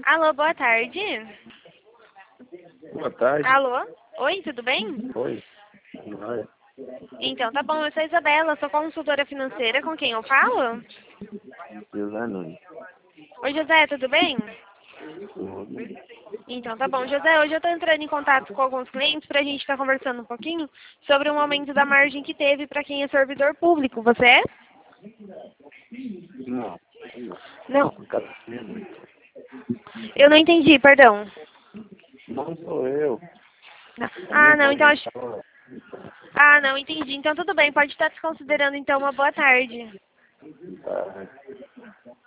Alô, boa tarde. Boa tarde. Alô? Oi, tudo bem? Oi. Vai. Então, tá bom, eu sou a Isabela, sou consultora financeira, com quem eu falo? José Nunes. Oi, José, tudo bem? Tudo. Então, tá bom, José, hoje eu tô entrando em contato com alguns clientes pra gente estar conversando um pouquinho sobre o aumento da margem que teve pra quem é servidor público. Você é? Não. Não, Cassino. eu não entendi, perdão. Não sou eu. Não. A minha Ah, não, voz então não acho... estava. Ah, não, entendi. Então tudo bem, pode estar desconsiderando então uma boa tarde. Tá.